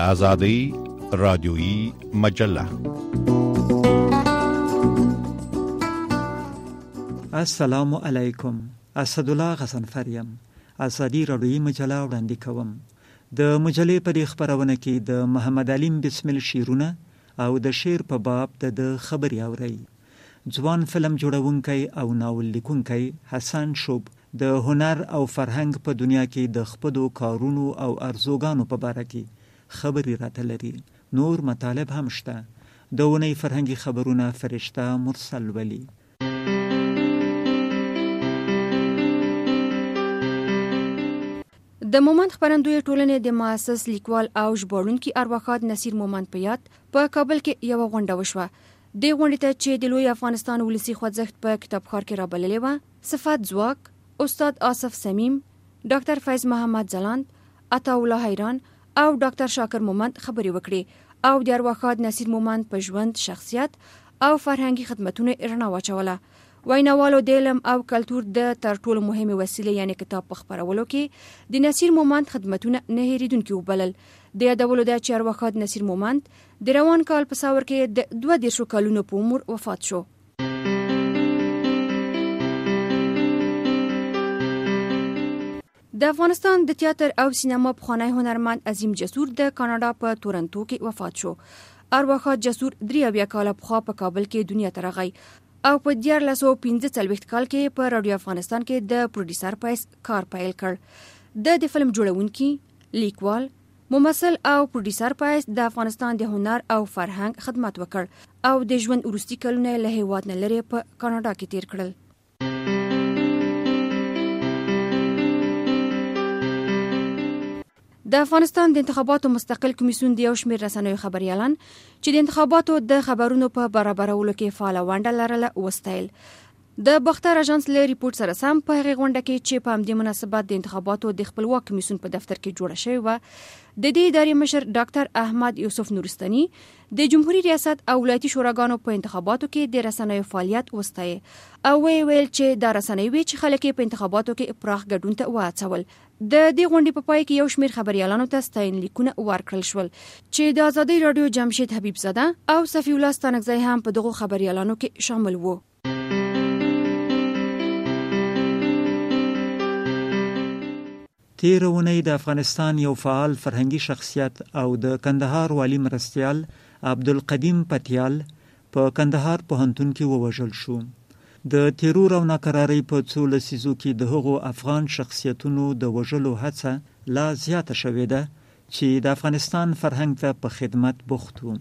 آزادی رادیویی مجله. السلام علیکم. اسدالله غضنفریم. آزادی رادیویی مجله وړاندې کوم. د مجلې په دې خپرونه کې د محمد علیم بسمل شعرونه او د شعر په باب د خبرې اورئ. ځوان فلم جوړونکی او ناول لیکونکی حسن شوب د هنر او فرهنګ په دنیا کې د خپلو کارونو او ارزوګانو په باره کې خبرې راته لري. نور مطالب هم شته. د اونۍ فرهنګي خبرونه فرشته مرسل ولی. د مومند خپرندوی ټولنې د مؤسس لیکوال او ژباړونکي ارواښاد نصیر مومند په یاد په کابل کې یو غونډه وشوه. د غونډې ته چې د لوی افغانستان ولسی خوځښت په کتابخوان کې رابللې و، صفات ځواک، استاد آصف سمیم، ډاکټر فیض محمد ځلاند، عطاالله حیران او ډاکټر شاکر مومند خبرې وکړې او د ارواښاد نصیر مومند په ژوند، شخصیت او فرهنګي خدمتونو رڼا واچوله. ویناوالو د علم او کلتور د تر ټولو مهمه وسیله یعنی کتاب په خپرولو کې د نصیر مومند خدمتونه نه هېریدونکي وبلل. د یادولو ده چې ارواښاد نصیر مومند د روان کال په ساور کې د 22 کالونو په عمر وفات شو. د افغانستان د تیاتر او سینما پخوانی هنرمند عظیم جسور د کاناډا په تورنټو کې وفات شو. ارواښاد جسور 83 کاله پخوا په کابل کې دنیا ته راغی او په 1945 کال کې په رادیو افغانستان کې د پروډوسر په حیث کار پیل کړ. د فلم جوړونکي، لیکوال، ممثل او پروډوسر په حیث د افغانستان د هنر او فرهنګ خدمت وکړ او د ژوند وروستي کلونه له هېواد نه لرې په کاناډا کې تیر کړل. د افغانستان د انتخاباتو مستقل کمیسیون د یو شمېر رسنیو خبريالان چې د انتخاباتو د خبرونو په برابرولو کې فعاله ونډه لرله وستایل. د باختر اژانس له ریپورت سره سم په هغه غونډه کې چې په همدې مناسبت د انتخاباتو د خپلواک کمیسیون په دفتر کې جوړه شوې و، د دې ادارې مشر ډاکټر احمد یوسف نورستاني د جمهوریت ریاست او ولایتي شوراګانو په انتخاباتو کې د رسنیو فعالیت وستایي او ویل چې دا رسنیوي چې خلک په انتخاباتو کې پراخ ګډون ته واچول. د دې غونډې په پای کې یو شمېر خبريالانو ته ستاینلیکونه ورکړل شول چې د آزادۍ رادیو جمشید حبیب زاده او صفی الله ستانکزی هم په دغه خبريالانو کې شامل وو. تیر اونۍ د افغانستان یو فعال فرهنګي شخصیت او د کندهار والی مرستیال عبدالقدیم پتیال په کندهار پوهنتون کې ووژل شو. د تیرور او ناکرارۍ په څو لسیزو کې د هغو افغان شخصیتونو د وژلو هڅه لا زیاته شوې ده چې د افغانستان فرهنګ ته په خدمت بوخت و.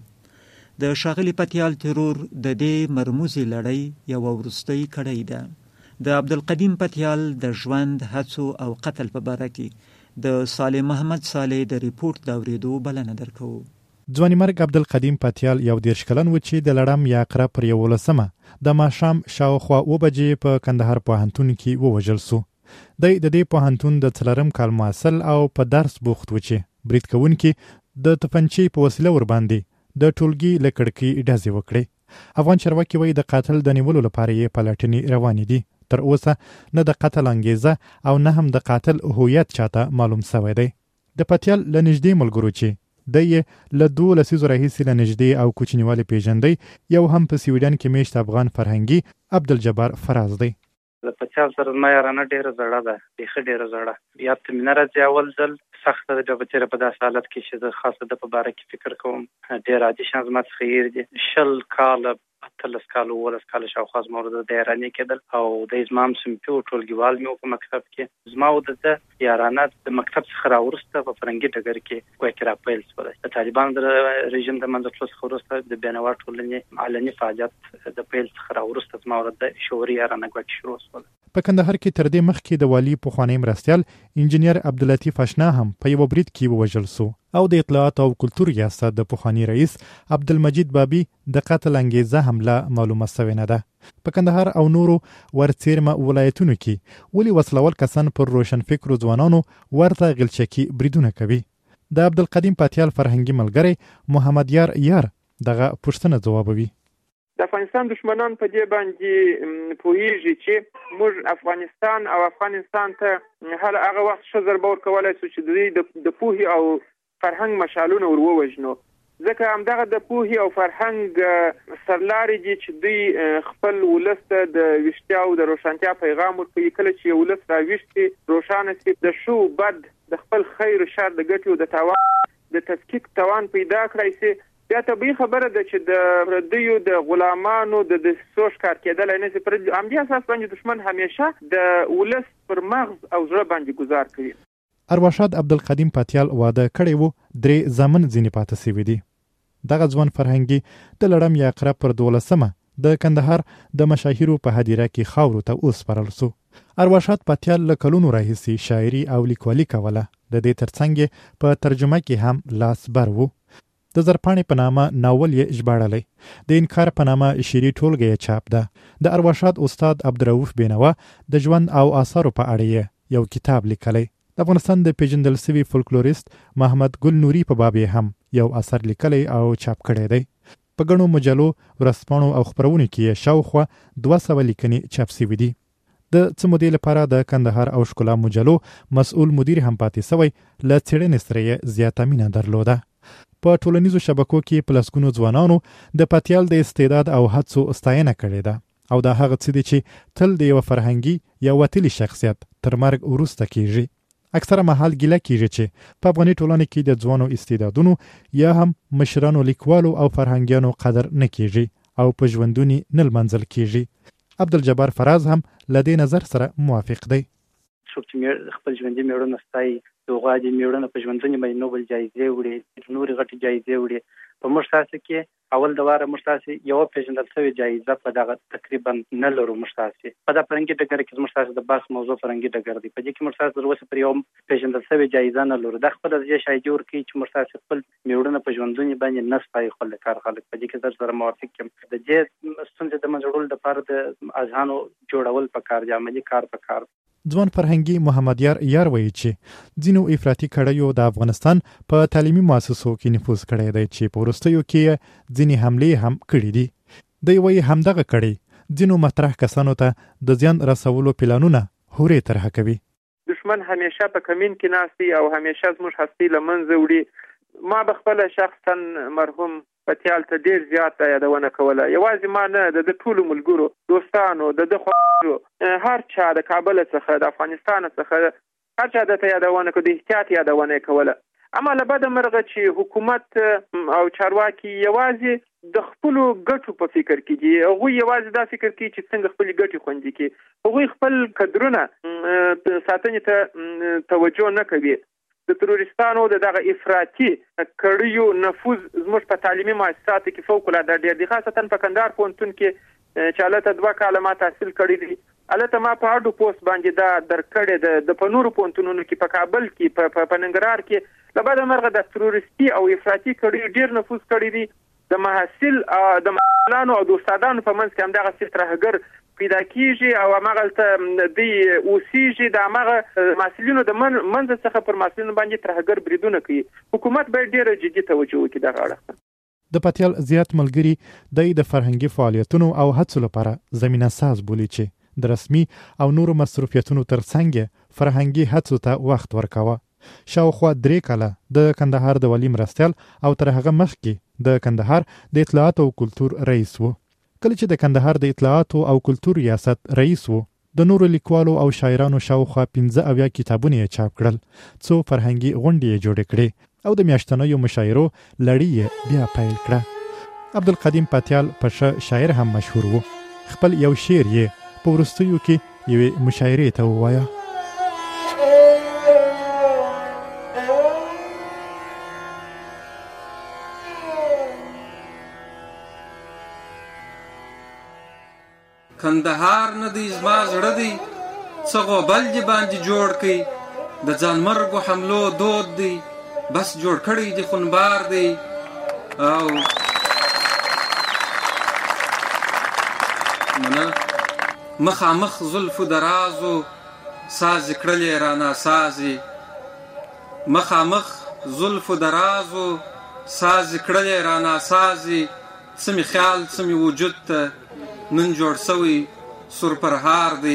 د ښاغلي پتیال تیرور د دې مرموزې لړۍ یوه وروستۍ کړۍ ده. د عبدالقدیم پتیال د ژوند، هڅو او قتل په باره کې د صالح محمد صالح د ریپورت د اورېدو بلنه درکوو. ځوانیمرګ عبدالقدیم پتیال یو 13 کلن و چې د لړم یا عقرب پر 11 د ماښام شاوخوا 2 بجې په کندهار پوهنتون کې ووژل سو. د دې پوهنتون د 4م کال محصل او په درس بوخت و چې برید کوونکي د توپنچې په وسیله ور باندې د ټولګي له کړکۍ ډزې وکړې. افغان چارواکي وایي د قاتل د نیولو لپاره یې پلټنې روانې دي. تر اوسه نه د قتل انګیزه او نه هم د قاتل هویت چاته معلوم شوی دی. د پتیال له نږدې ملګرو چې د یې له 2 لسیزو راهیسې له نږدې او کوچنیوالي پیژندی، یو هم په سویډن کې میشت افغان فرهنګي عبدالجبار فراز دی. د پچال سره ما یارانه ډیره زړه ده، بیخي ډیره زړه. یا ته مینه راځي اول ځل سخته د جبهه په داسې حالت کې چې د خاصه د په باره کې فکر کوم ډیر عادي شان زما څخه هیر دي. 20 کاله 13 کاله 19 کاله شاوخوا زما د ایراني کېدل او د زمام سمپیو ټولګیوال مې په مکتب کې زما د یارانه د مکتب څخه راورسته په فرنګي ډګر کې کوی کې راپیل شول. د طالبان د رژیم د منځلو څخه وروسته د بینوا ټولنې علني فعالیت د پیل څخه راورسته زما د شعوري یارانه کوي شروع شول. په کندهار کې تر دې مخکې د والی پخوانی مرستیال انجینیر عبداللطیف اشنا هم په یو برید کې ووژل سو او د اطلاعات او کلتور ریاست د پخوانی رئیس عبدالمجید بابی د قتل انګیزه حمله معلومه شوې نه ده. په کندهار او نورو ورڅیرمه ولایتونو کې ولې وسلوال کسان پر روشن فکرو ځوانانو ورته غلچکی بریدونه کوي. د عبدالقدیم پتیال فرهنګي ملګری محمد یار دغه پوښتنه ځوابوي. د افغانستان دشمنان په دې باندې پوهیږي چې موږ افغانستان او افغانستان ته هر هغه وخت ښه ضربه ورکولی شو چې دوی د پوهې او فرهنګ مشالونه ور ووجنو. ځکه همدغه د پوهې او فرهنګ سرلاري دي چې دوی خپل ولس ته د ویښتیا او د روښانتیا پیغام ورکوي. کله چې ولس راویښ شي، روښانه شي، د ښو بد، د خپل خیر شر، د ګټې او د تاوان د تفکیک توان پیدا کړی شي، بیا طبیعي خبره ده چې د پردیو د غلامانو د دسیسو ښکار کېدلی نه شي. پر همدې اساس باندې دښمن همیشه د ولس پر مغز او زړه باندې ګزار کوي. ارواښاد عبدالقدیم پتیال واده کړی و 3 زامن ځینې پاتې شوي دي. دغه ځوان فرهنګي د لړم یا عقرب پر 12مه د کندهار د مشاهیرو په هدیره کې خاورو ته وسپارل سو. ارواښاد پتیال له کلونو راهیسې شاعري او لیکوالي کوله. د دې ترڅنګ په ترجمه کې هم لاس بر وو. د زرپاڼې په نامه ناول یې ژباړلی. د انکار په نامه شعري ټولګه یې چاپ ده. د ارواښاد استاد عبدالرؤف بینوا د ژوند او آثارو په اړه یو کتاب لیکلی. د افغانستان د پیژندل شوي فولکلوریست محمد ګل نوري په باب هم یو اثر لیکلی او چاپ کړی دی. په ګڼو مجلو، ورځپاڼو او خپرونو کې شاوخوا 200 لیکنې چاپ شوي دي. د څه مودې لپاره د کندهار او ښکلا مجلو مسؤل مدیر هم پاتې شوی. له څېړنې سره یې زیاته مینه درلوده. په ټولنیزو شبکو کې په لسګونو ځوانانو د پتیال د استعداد او هڅو ستاینه کړې ده. او دا هغه څه دي چې تل د یو فرهنګي یا وتلي شخصیت تر مرګ وروسته کیږي. اکثره مهال ګیله کیږي چې په افغاني ټولنه کې د ځوانو استعدادونو یا هم مشرانو، لیکوالو او فرهنګیانو قدر نه کیږي او په ژوندونی نه لمنځل کیږي. عبدالجبار فراز هم له دې نظر سره موافق دی. څوک چې خپل ژوندي میړونه ستایي، د غواړي میړونه په ژوندونی باندې نوبل جایزې وړي، نورې غټې جایزې وړي. په موږ تاسو کې اول د واره موږ تاسو یو پیژندل شوی جایزه په دغه تقریبا نه لرو. موږ تاسو په د فرنګي ډګر کې موږ تاسو د بحث موضوع فرنګي ډګر دی. په دې کې موږ تاسو وروسته پر یو پیژندل شوی جایزه نه لرو. د خپل ځای شای جوړ کی چې موږ تاسو خپل میړونه په ژوندونی باندې نه ستایي. خپل کار خلک په دې کې سره موافق یم. د دې ستونزې د منځړول لپاره د اذهانو جوړول پکار دي، عملی کار پکار. ځوان فرهنګي محمد یار وایي چې ځینو افراطي کړیو د افغانستان په تعلیمي مؤسسو کې نفوذ کړی دی چې په وروستیو کې ځینې حملې هم کړي دي. دی وایي همدغه کړی ځینو مطرح کسانو ته د زیان رسولو پلانونه هورې طرحه کوي. دشمن همیشه په کمین کې ناسي او همیشه زموږ هستي له منځه وړي. ما به خپل شخصا مرحوم پتیال ته ډیر زیات یادونه کوله. یوازې ما نه، د ټولو ملګرو، دوستانو، د خوړو، هر چا د کابل څخه، د افغانستان څخه، هر چا د یادونه کو، د احتیاط یادونه کوله. اما له بده مرغه چې حکومت او چارواکي یوازې د خپل ګټو په فکر کې دي. هغوی یوازې دا فکر کوي چې څنګه خپل ګټې خوندي کړي. هغوی خپل کدرونه ساتنې ته توجه نه کوي. د تروریستانو دغه افراطي کړیو نفوذ زموږ په تعلیمي مؤسساتو کې فوق العاده ډیر دی، خاصتا په کندهار پوهنتون کې چې هلته 2 کاله ما تحصیل کړی دی. هلته ما په هډو پوسټ باندې دا درکړې د په نورو پوهنتونونو کې، په کابل کې، په ننګرهار کې له بده مرغه د تروریستي او افراطي کړیو ډیر نفوذ کړی دی. د محصل د معلمانو او د استادانو په منځ کې همدغه څه ترهګر پیدا کیږي او هغه د اوسیږي. د هغه محصلینو د منځ څخه پر محصلینو باندې ترهګر بریدونه کوي. حکومت باید ډیر جدي توجه وکړي دغه اړه. د پتیال زیات ملګري د فرهنګي فعالیتونو او هڅو لپاره زمينه ساز بولي چې د رسمي او نورو مصروفیتونو ترڅنګ فرهنګي هڅو ته وخت ورکاوه. شاوخوا 3 کاله د کندهار د والي مرستیال او تر هغه مخکې د کندهار د اطلاعات او کلتور رئیس وو. کله چې د کندهار د اطلاعات او کلتور ریاست رئیس وو، د نورو لیکوالو او شاعرانو شاوخوا 15 کتابونه یې چاپ کړل، څو فرهنګي غونډې یې جوړې کړې او د میاشتنیو مشاعرو لړۍ بیا پیل کړه. عبدالقدیم پتیال په شاعر هم مشهور وو. خپل یو شعر یې په وروستیو کې یوې مشاعرې ته ووایه. کندهار نه دی زما زړه دی، څه غوبل دې باندې جوړ کړي، د ځانمرګو حملو دود دی، بس جوړ کړی دی خونبار دی. او مخامخ زلفو درازو ساز کړلې رانا سازي، مخامخ زلفو درازو ساز کړلې رانا سازي، څه می خیال څه می وجود ته نن جوړ سوی سور پرهار دی.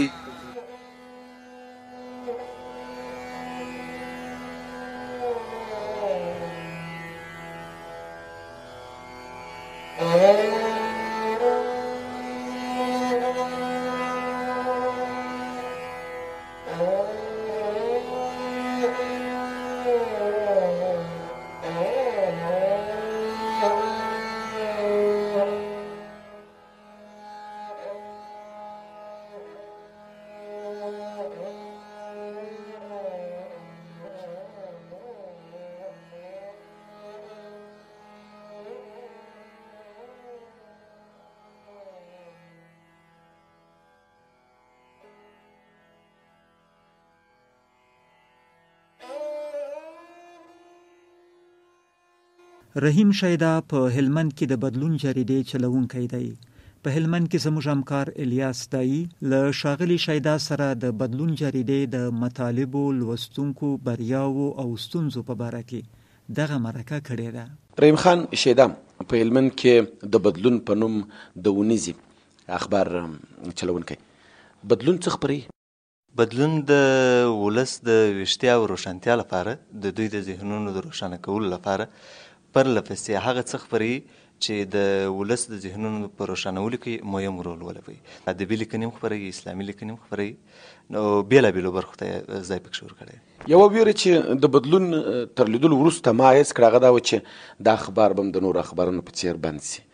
رحیم شیدا په هلمند کې د بدلون جریدې چلوونکی دی. په هلمند کې زموږ همکار الیاس دایی له ښاغلي شیدا سره د بدلون جریدې د مطالبو، لوستونکو، بریاوو او ستونزو په باره کې دغه مرکه کړې ده. رحیم خان شیدا په هلمند کې د بدلون په نوم د ونیزي اخبار چلوونکی. بدلون څه خپروي؟ بدلون د ولس د ویښتیا او روښانتیا لپاره، د دوی د ذهنونو د روښانه کولو لپاره پرله پسې هغه څه خپروي چې د ولس د ذهنونو په روښانولو کې مهم رول ولوبوي. ادبي لیکنې هم خپروي، اسلامي لیکنې هم خپروي، نو بېلابېلو برخو ته ځای پکې ورکړی. یوه ویره چې د بدلون تر لیدلو وروسته ما حس کړه هغه دا و چې دا اخبار به هم د نورو اخبارونو په څېر بند شي،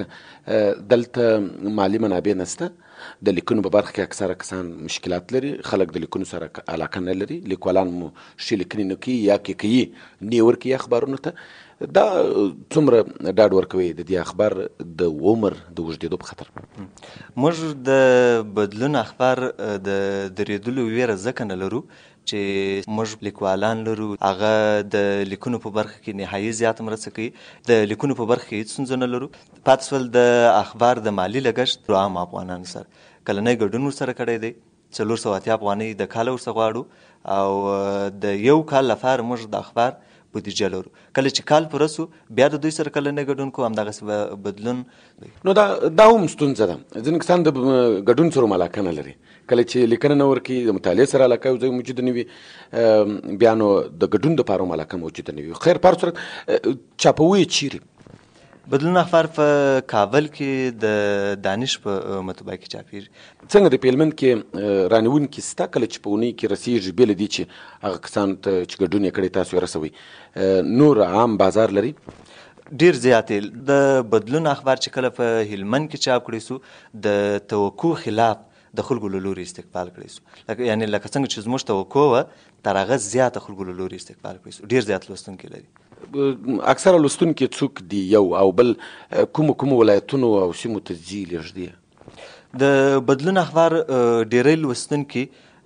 ځکه دلته مالي منابع نشته. د لیکنو په برخه کې اکثره کسان مشکلات لري، خلک د لیکنو سره علاقه نه لري، لیکوالان مو ښې لیکنې نه کوي یا کې کوي نه ورکوي اخبارونو ته. دا څومره ډاډ ورکوي د دې اخبار د عمر د اوږدېدو په خطر؟ موږ د بدلون اخبار د درېدلو ویره ځکه نه لرو چې موږ لیکوالان لرو، هغه د لیکنو په برخه کې نهایي زیاته مرسته کوي. د لیکنو په برخه کې هیڅ ستونزه نه لرو. پاتې شول د اخبار د مالي لګښت عام افغانانو سره کلنی ګډون ورسره کړی دی، 480 افغانۍ د کاله ورڅخه غواړو او د یو کال لپاره موږ د اخبار بودیجه لرو. کله چې کال پوره سو بیا د دوی سره کلنی ګډون کوو، همدغسې بدلون. نو دا هم ستونزه ده. ځینې کسان د ګډون سره علاقه نه لري، کله چې لیکنه نه ورکوي د مطالعې سره علاقه یو ځای موجوده نه وي، بیا نو د ګډون دپاره هم علاقه موجوده نه وي. خیر په هر صورت چاپوي چیرې؟ بدلون اخبار په کابل کې د دانش په مطبعه کې چاپیږي. څنګه د هلمند کې رانیونکي شته کله چې په اونۍ کې رسیږي، بې له دې چې هغه کسانو ته چې ګډون یې کړی تاسو یې رسوئ، نور عام بازار لري؟ ډیر زیات. د بدلون اخبار چې کله په هلمند کې چاپ کړی سو د توقع خلاف د خلکو له لوري استقبال کړی سو، یعنې لکه څنګه چې زموږ توقع وه تر هغه زیاته خلکو له لوري استقبال کړی سو. ډیر زیات لوستونکي لري. اکثره لوستونکي څوک دي؟ یو او بل کومو ولایتونو او سیمو ته ځي لږدې؟ د بدلون اخبار ډیری لوستونکي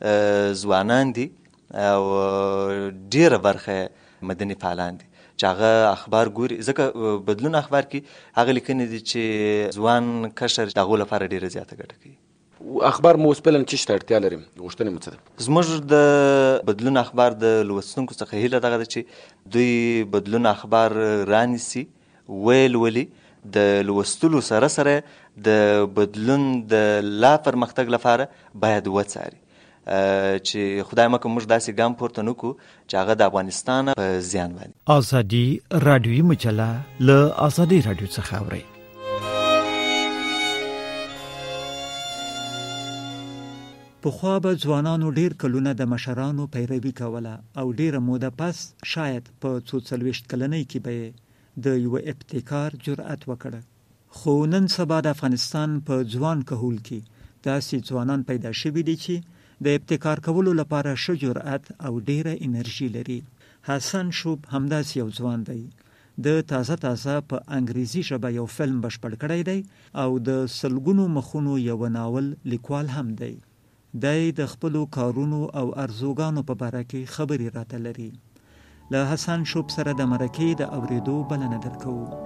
ځوانان دي او ډیره برخه مدني فعالان دي چې هغه اخبار ګوري، ځکه بدلون اخبار کې هغه لیکنې دي چې ځوان کشر د هغو لپاره ډیره زیاته ګټه کوي. اخبار مو اوس فعلا څه ته اړتیا لري؟ غوښتنې مو څه ده؟ زموږ د بدلون اخبار د لوستونکو څخه هیله دغه ده چې دوی بدلون اخبار رانیسي، ولولي، د لوستلو سره سره د بدلون د لا پرمختګ لپاره باید وڅاري، چې خدای مکه موږ داسې ګام پورته نکړو چې هغه د افغانستان په زیان باندې. ازادي رادیوي مجله له ازادي رادیو څخه اورئ. پخوا به ځوانانو ډیر کلونه د مشرانو پیروي کوله او ډیره موده پس شاید په 40 کلنۍ کې به د یو ابتکار جرأت وکړه. خو نن سبا د افغانستان په ځوان کهول کې داسې ځوانان پیدا شوي دي چې د ابتکار کولو لپاره ښه جرأت او ډیره انرژي لري. حسن شوب همداسې یو ځوان دی. د تازه په انګریزي ژبه یو فلم بشپړ کړی دی او د سلګونو مخونو یو ناول لیکوال هم دی. دای د خپلو کارونو او ارزوګانو په باره کې خبرې راته لري. له حسن شوب سره د مرکې د اوریدو بلنه درکوو.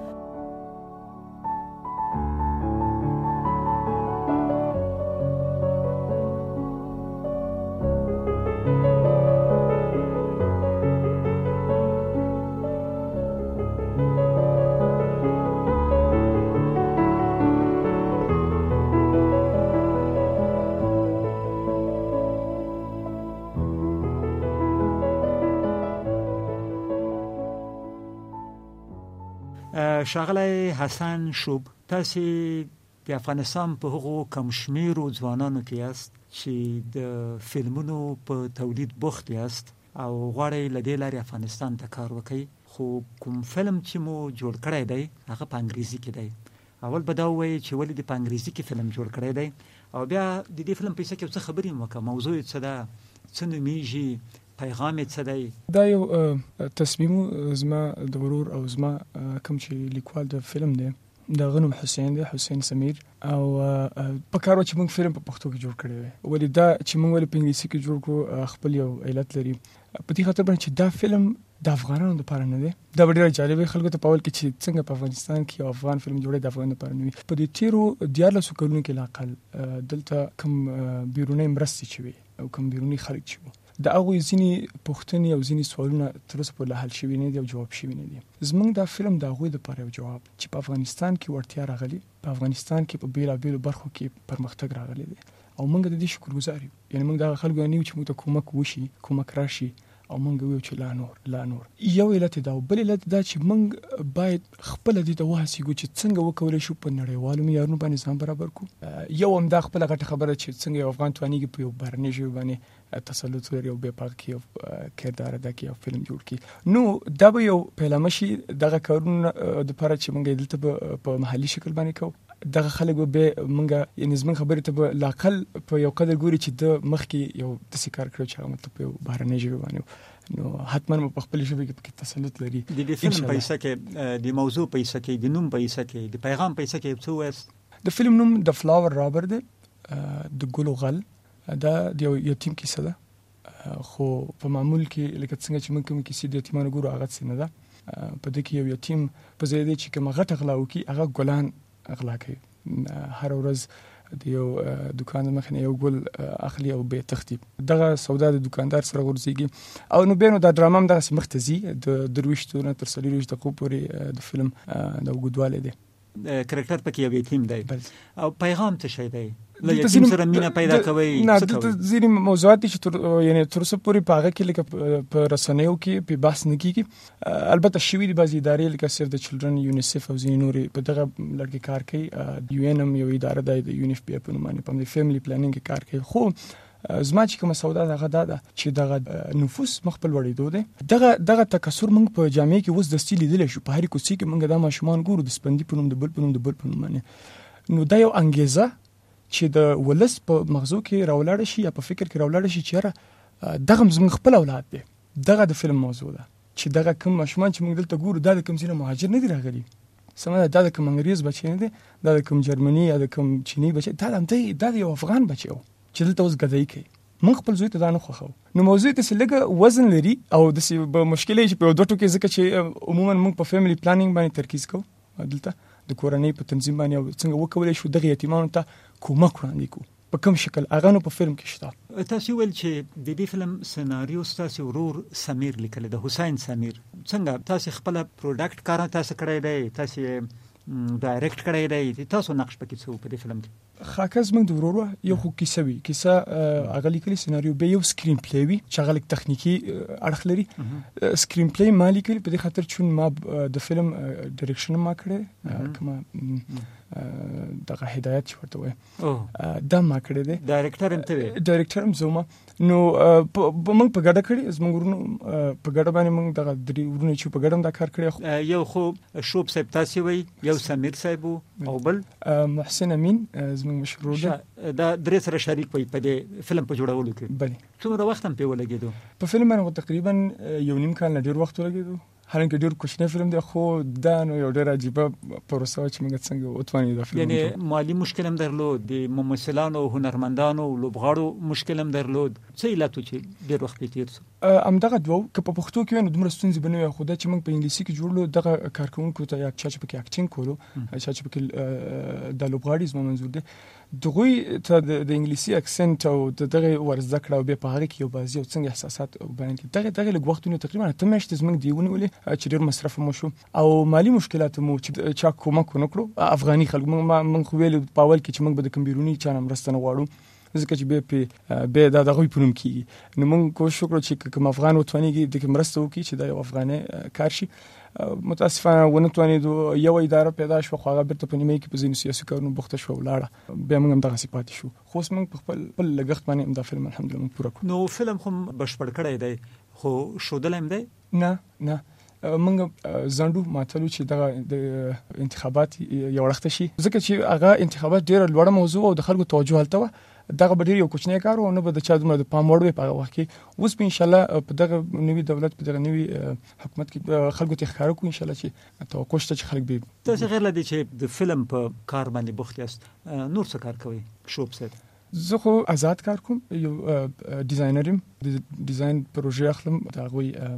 ښاغلی حسن شوب، تاسو د افغانستان په هغو کم شمیرو ځوانانو کې یاست چې د فلمونو په تولید بوخت یاست او غواړئ له دې لارې افغانستان ته کار وکړئ. خو کوم فلم چې مو جوړ کړی دی هغه په انګریزي کې دی. اول به دا ووایئ چې ولې د په انګریزي کې فلم جوړ کړی دی او بیا د دې فلم په کیسه کې څه خبرې مو وکړه، موضوع یې څه ده، څه نومیږي، پیغام یې څه دی؟ دا یو تصمیم زما د ورور او زما کوم چې لیکوال د فلم دی د غنم حسین دی، حسین سمیر، او په کار و چې موږ فلم په پښتو کې جوړ کړی وی. ولې دا چې موږ ولې په انګلیسي کې جوړ کړو خپل یو علت لري. په دې خاطر باندې چې دا فلم د افغانانو لپاره نه دی. دا ډېر جالب خلکو ته پاول کې چې څنګه په افغانستان کې یو افغان فلم جوړي د افغان لپاره نه وي. په دې تیرو 14 کلونو کې لاقل دلته کوم بیرونی مرستې چې وي او کوم بیرونی خلک چې وو د هغه ځینی پوښتنې او ځینی سوالونه تر اوسه پورې حل شوي نه دي او جواب شوي نه دي. زمونږ دا فلم د هغوی لپاره یو جواب چې په افغانستان کې ورتیا راغلي، په افغانستان کې په بیلابیلو برخو کې پرمختګ راغلی دی او موږ د دې شکرګزار یو. یعنی موږ د خلکو نه یو چې موږ ته کومک وشي، کومک راشي او موږ ویو چې لا نور. یو علت دا او بل علت دا چې موږ باید خپل د وهڅیږو چې څنګه وکولای شو په نړیوالو معیارونو باندې ځان برابر کو. یو هم دا خپل غټه خبره چې څنګه یو افغان توانیږي په یو بهرني ژبه باندې تسلط لري او به پاک یو کردار ادا کوي او فلم جوړ کړي. نو دا به یو پیلامه شي دغه کارونه د لپاره چې موږ دلته په محلي شکل باندې کوو. دغه خلک به موږ یعنی زموږ خبرې ته به لاقل په یو قدر ګوري چې د مخکې یو داسې کار کړو چې مطلب په یو بهرني ژبه باندې نو حتما په خپل ژبه کې تسلط لري. د فلم پیسې کې د موضوع پیسې کې د نوم پیسې کې د پیغام پیسې کې څه وایي؟ د فلم نوم د فلاور رابر دی، د ګلو غل. دا د یو یتیم کیسه ده خو په معمول کې لکه څنګه چې موږ کوم کیسې د یتیمانو ګورو هغه څه نه ده. په دې کې یو یتیم په ځای دی چې کوم غټ اغلا وکي هغه ګلان اغلا کوي. هر ورځ د یو دکان مخنه یو ګل اخلي او به تختیب دغه سودا د دکاندار سره ورسیږي او نو بینو د ډرامه هم دغه مختزي د درويشتونه تر 30 دقیقو پورې د فلم د وګدواله دي. کریکټر پکې یو یتیم دی او پیغام څه شي دی؟ له یتیم سره مینا پیدا کوي. نه د ځینې موضوعات چې یعنی تر اوسه پورې په هغه کې لکه په رسنیو کې په بحث نه کیږي. البته شوی د بعضی ادارې لکه سیف د چلډرن یونیسف او ځینې نورې په دغه لړ کې کار کوي. یو ان ام یو اداره ده د یونیف پی په نوم باندې په فیملی پلانینګ کې کار کوي. خو زما چې کوم سودا دغه ده چې دغه نفوس مخبل وړېدو دي. دغه تکثر موږ په جامعه کې وس د ستیل لیدل شو. په هر کوڅه کې موږ د ماشومان ګورو د سپندې په نوم د بل په نوم باندې. نو دا یو انګیزه چې د ولس په مغزو کې راولاړ شي یا په فکر کې راولاړ شي چې دغه زموږ خپل اولاد دي. دغه د فلم موضوع ده چې دغه کوم ماشومان چې موږ دلته ګورو دا د کوم ځینې مهاجر نه دي راغلي. سمه دا د کوم انګریز بچی نه دي، دا د کوم جرمني یا د کوم چینی بچی، دا د یو افغان بچی و چې دلته اوس غدای کوي. موږ خپل زوی ته دا نه خوښو. نو موضوع ته لږه وزن لري او د مشکلې چې په دوه ټکو ځکه چې عموما موږ په فیملی پلانینګ باندې ترکیز کوو دلته د کورنۍ په تنظیم باندې څنګه وکولای شو دغه یتیمانو ته کومک وړاندې کو په کوم شکل هغه نو په فلم کې شته. تاسو ول چې د دې فلم سناریو تاسو ورور سمیر لیکل د حسین سمیر څنګه تاسو خپل پروډکټ کار تاسو کړی دی، تاسو ډایرکټ کړی دی، تاسو نقش پکې څه په دې فلم کې؟ خاکز موږ د ورور یو خو کیسه وی کیسه هغه لیکلي سناریو به یو سکرین پلی وی چې هغه تخنیکی اړخ لري. سکرین پلی ما لیکلی په دې خاطر چې ما د فلم ډایرکشن ما کړی کما دغه هدایت ورته وای دا ما کړی دی. ډایرکټر هم ته ډایرکټر هم زما. نو موږ په ګډه کړی زموږ ورونو په ګډه باندې موږ دغه درې ورونو چې په ګډه دا کار کړی. یو خو شوب صاحب تاسو وای، یو سمیر صاحب او بل محسن امین زموږ مشهور دی. دا درې سره شریک وي په دې فلم په جوړولو کې. بله څومره وخت هم په ولګیدو؟ په فلم باندې تقریبا یو نیم کال نه ډیر وخت ولګیدو. هرڅه ډیر کوچنی فلم دی خو دا نو یو ډیر عجیبه پروسه چې موږ څنګه وتوانیو دا فلم. یعنی مالی مشکل هم درلود، د ممثلانو هنرمندانو لوبغاړو مشکل هم درلود. څه علت چې ډیر وخت تیر شو؟ دغه دوه که په پښتو کې نو دومره ستونزې بنوي خو دا چې موږ په انګلیسي کې جوړلو دغه کارکونکو ته یا چې په کې اکټینګ کولو چې په کې د لوبغاړي زما منظور دی دغوی ته د انګلیسي اکسنت او دغه ورزده کړه او به په هغه کې یو بازي او څنګه احساسات بیان کړي دغه لږ وختونه تقریبا ته مشت زمنګ دیونه ولې چې ډیر مصرف مو شو او مالی مشکلات مو چې چا کومک ونکړو افغاني خلک من خو ویل پاول کې چې موږ به د کمبیرونی چانه مرستنه غواړو ځکه چې به دا دغه پونم کیږي. نو موږ کوشش وکړو چې کوم افغان وتوانیږي د مرسته وکړي چې دا یو افغاني کار شي. متاسفانه ونه توانیدو یو اداره پیدا شو خو هغه برته په نیمه کې په ځینو سیاسي کارونو بوخته شو ولاړه بیا موږ هم دغه صفات شو خو موږ په خپل لګښت باندې دا فلم الحمدلله پوره کړو. نو فلم هم بشپړ کړی دی خو شودل هم دی؟ نه موږ زندو ماتلو چې دغه د انتخابات یو وخت شي ځکه چې هغه انتخابات ډیره لوړه موضوع او د خلکو توجه هلته دغه به ډیر یو کوچنی کار او نه به د چا دومره د پام وړ وي په هغه وخت کې. اوس به ان شاء الله په دغه نوې دولت په دغه نوې حکومت کې خلکو ته ښکار کوو ان شاء الله چې توقع شته چې خلک به. تاسو غیر لدی چې د فلم په کار باندې بوخت یاست، نور څه کار کوي؟ شوب صاحب زه خو آزاد کار کوم، یو ډیزاینر یم، د ډیزاین پروژې اخلم، دا غوي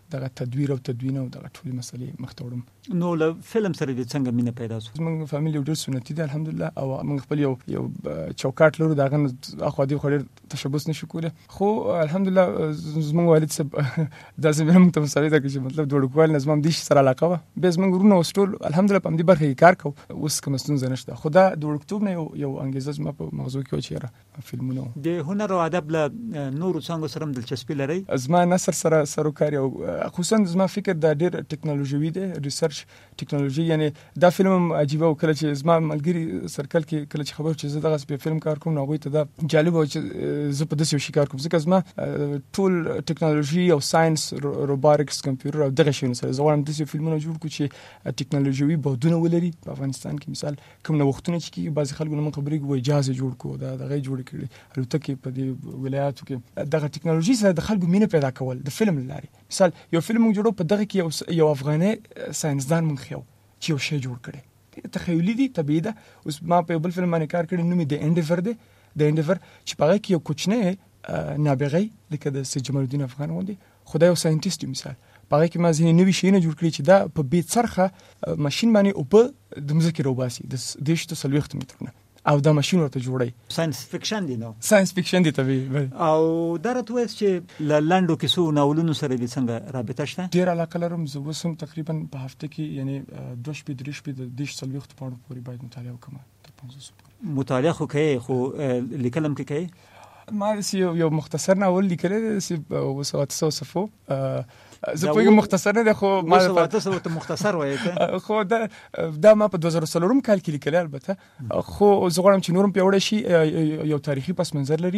دغه تدویر او تدوین او دغه ټول مسلې مخ ته وړم. نو له فلم سره د څنګه مینه پیدا شو؟ زموږ فامیل ډېر سنتي دي الحمدلله او موږ خپل یو چوکاټ لرو دغه اخو دې خو تشبث نشو کوله، خو الحمدلله زموږ والد صاحب داسې موږ ته مسلې ده چې مطلب د وړوکوالي نظم دې سره علاقه و به زموږ ورونه وستول الحمدلله په دې برخه کې کار کوو، اوس کوم ستونزه نشته. خو دا د وړکتوب نه یو انګیزه زما په مغزو کې و چې فلمونه د هنر او ادب له نورو څنګه سره دلچسپي لري. زما نثر سره سروکار او خصوصا زما فکر د ډېر ټکنالوژي دی، ریسرچ ټکنالوژي، یعنی دا فلم عجیبه او کله چې زما ملګری سرکل کې کله چې خبر چې زه دغه په فلم کار کوم نو هغه ته دا جالب و چې زه په داسې شي کار کوم ځکه زما ټول ټکنالوژي او ساينس روبوټکس کمپیوټر او دغه شی سره زه غواړم داسې فلمونه جوړ کړم چې ټکنالوژي بودونه ولري. په افغانستان کې مثال کوم نو وختونه چې بعض خلکو نن خبرې کوي اجازه جوړ کو دا دغه جوړ کړي الوتکه په دې ولایاتو کې دغه ټکنالوژي سره د خلکو مینه پیدا کول د فلم لاري. مثال یو فلم جوړو په دغه کې یو افغاني ساينسدان مونږ خو چې یو شی جوړ کړي تخیلي دي طبيعي ده. اوس ما په بل فلم باندې کار کړی نوم یې د انډیور دی، د انډیور چې په هغه کې یو کوچنی نابغه لکه د سید جمال الدین افغان غوندي خدای او ساينټیست مثال په هغه کې ما ځینې نوي شیونه جوړ کړي چې دا په بیت څرخه ماشين باندې او په د مځکې روباسي د 240 مترونه او دا ماشين ورته جوړي. ساينس فکشن دي نو ساينس فکشن دي طبيعي. او درته وایي چې لاندو کې سو ناولونو سره د څنګه رابطه شته؟ ډیر علاقه لرم. زه وسم تقریبا په هفته کې یعنی 2 شپې 3 شپې د 240 پاڼو پورې باید مطالعه وکم تر 500 پورې. مطالعه خو کوي خو لیکلم کې کوي. ما یو مختصر ناول لیکل چې وسوات صفو زه په مختصر نه خو ما ته مختصر وایې خو دا ما په 2003 کال کې لیکل البته خو زه غواړم چې نورم پیوړ شي یو تاریخي پس منظر لري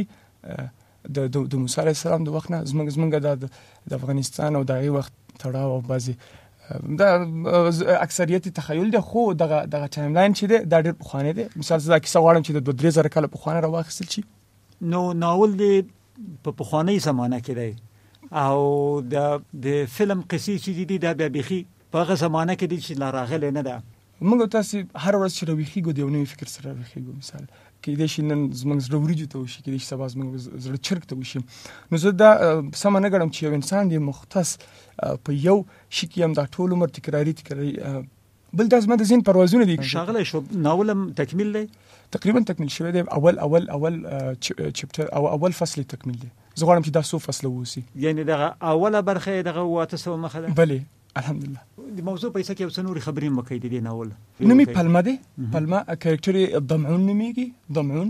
د موسی علیه السلام د وخت نه زمونږ د افغانستان او دغه وخت تړاو او بازي دا اکثریت تخیل دی خو دغه ټایم لاین چې دی دا ډېر پخوانی دی. مثال زه کیسه غواړم چې د 3000 کال پخوانی راوخیستل شي. نو ناول دی په پخوانی زمانہ کې دی او د فلم قصې چې دي دا بیا بيخي په هغه زمانہ کې دي چې لا راغلی نه ده. موږ تاسو هر ورځ چې راويخيګو دی نو فکر سره راويخيګو. مثال کې د شینن زمنګ زړه وريجو ته وشي کې د سبا زمنګ زړه چرګ ته وشي. نو زه دا سم نه ګڼم چې یو انسان دی مختص په یو شي کې هم دا ټول عمر تکراری بل د زما د زین پروازونه دي. شاغله شو ناولم تکمیل دی تقریبا تکمیل شوی دی. اول چپټر او اول فصل تکمیل دی. زه غواړم چې دا څو فصله ووسی یعنی دغه اوله برخه دغه واته سو مخه ده. بله الحمدلله. د موضوع پیسې کې اوس نوري خبرې مکې دي ناول نومي پلمه دی. پلمه کریکټر ضمعون نوميږي ضمعون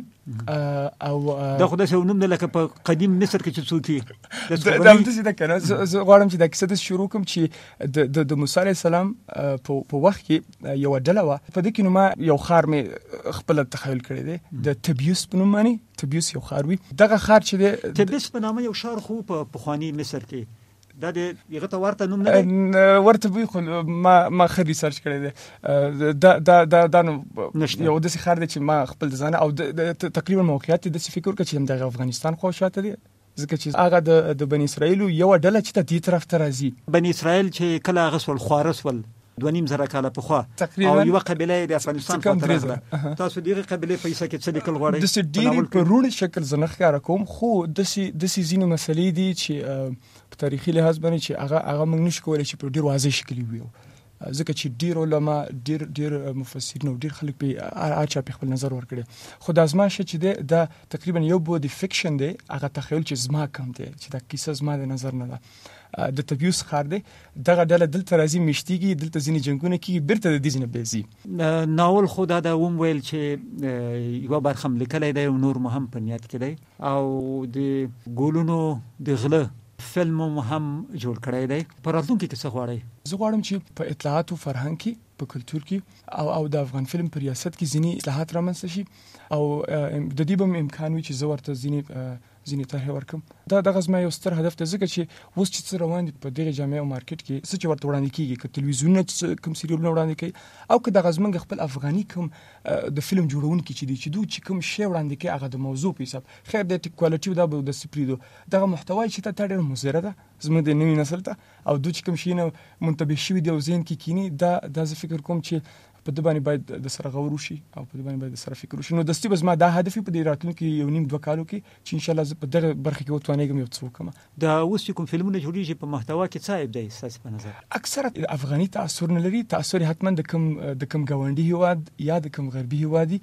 او دا خو د څو نوم لکه په قدیم مصر کې چې څوکي دا د څه ده کنه. زه غواړم چې دا کیسه د شروع کوم چې د موسی عليه السلام په وخت کې یو ډله و په دې کې نو ما یو خار مې خپل تخیل کړی دی د تبیوس په نوم باندې. تبیوس یو خار وي. دغه خار چې دی تبیوس په نامه یو شهر خو په پخوانی مصر کې دا د یغه ته ورته نوم نه ورته وي خو ما خې ریسرچ کړی دی. دا یو د خار دی چې ما خپل ځانه او تقریبا موقعیت د فکر کړ چې د افغانستان خو شاته دی ځکه چې هغه د بنی اسرائیل یو ډله چې د دې طرف ته راځي. بنی اسرائیل چې کله غسل خوارس ول 2.5 کاله په خوا او یو قبيله د افغانستان په طرف تاسو دغه قبيله پیسې کې څه لیکل غواړئ؟ د سډيري په روړ شکل زنخ کار کوم خو د سيزینو مسلې دي چې په تاریخي لحاظ باندې چې هغه موږ نشو کولای چې په ډیر واضح شکل ویو ځکه چې ډیر علما ډیر مفسرین او ډیر خلک په اچا په خپل نظر ورکړي. خو د ازما شې چې دا تقریبا یو بودی فکشن دی هغه تخیل چې زما کم دی چې دا کیسه زما د نظر نه ده. د تبیوس خار دی دغه ډله دلته راځي مشتيږي دلته ځینې جنگونه کې بیرته د دې ځینې بيزي. ناول خدا دا ویل چې یو برخم لیکلای دی او نور مهم په نیت کې دی او د ګولونو د غله فلم هم جوړ کړی دی. پر راتلونکي کې څه غواړئ؟ زه غواړم چې په اطلاعات او فرهنګ کې په کلچر کې او د افغان فلم په ریاست کې ځینې اصلاحات رامنځته شي او د دې به امکان وي چې زه ورته ځینې طرح ورکم. دا دغه زما یو ستر هدف دی ځکه چې اوس چې روان دي په دغه جامعه او مارکیټ کې څه چې ورته وړاندې کیږي که تلویزیونونه کوم سریالونه وړاندې کوي او که دغه زمونږ خپل افغاني کوم د فلم جوړونکي چې دي چې کوم شی وړاندې کوي هغه د موضوع په حساب خیر د کوالټي دا به د سپریدو دغه محتوای چې ته ډېر مزره ده زموږ د نوې نسل ته او دوی کوم شي نه منتبه شوی دی او ذهن کې کینی دا زه فکر کوم چې په دې باندې باید د سره غور وشي او په دې باندې باید د سره فکر وشي. نو دستي به زما دا هدف په دې راتلونکي 1.5-2 کالو کې چې ان شاء الله په دغه برخه کې وتوانېږم یو څه وکړم. دا اوس کوم فلمونه جوړیږي په محتوا کې څه عیب دی ستاسو په نظر؟ اکثره افغاني تاثیر نه لري، تاثیر حتما د کوم ګاونډي هیواد یا د کوم غربي هیوادي،